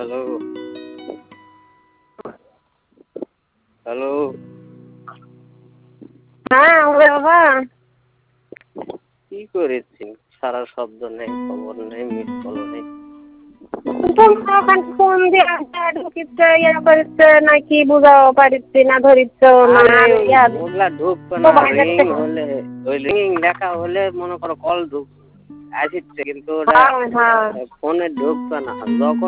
hello hello হ্যাঁ ওরে বাবা কি করেছি সারা শব্দ নেই খবর নেই মিস কল নেই ফোন দিয়ে ঢুকিচ্ছে ইয়া করিচ্ছে নাকি বুঝাও পারিচ্ছি না ধরিচ্ছ ওগুলা ঢুকতো না রিং হলে ওই রিং লেখা হলে মনে করো কল ঢুক আসছে কিন্তু ওটা ফোনে ঢুকতো না যখন